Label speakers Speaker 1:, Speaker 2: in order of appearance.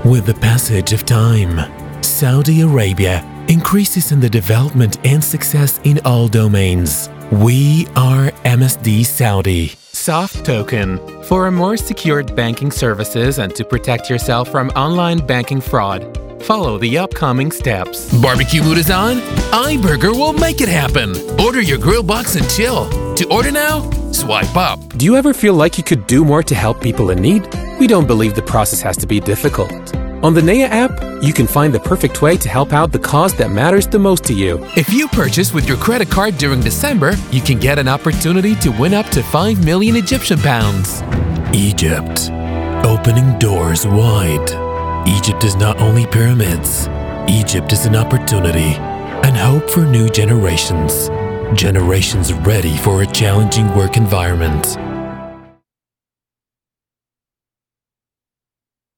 Speaker 1: With the passage of time, Saudi Arabia increases in the development and success in all domains. We are MSD Saudi. Soft Token. For a more secured banking services and to protect yourself from online banking fraud, follow the upcoming steps. Barbecue mood is on? iBurger will make it happen. Order your grill box and chill. To order now, swipe up.
Speaker 2: Do you ever feel like you could do more to help people in need? We don't believe the process has to be difficult. On the Naya app, you can find the perfect way to help out the cause that matters the most to you.
Speaker 1: If you purchase with your credit card during December, you can get an opportunity to win up to 5 million Egyptian pounds. Egypt, opening doors wide. Egypt is not only pyramids. Egypt is an opportunity and hope for new generations. Generations ready for a challenging work environment.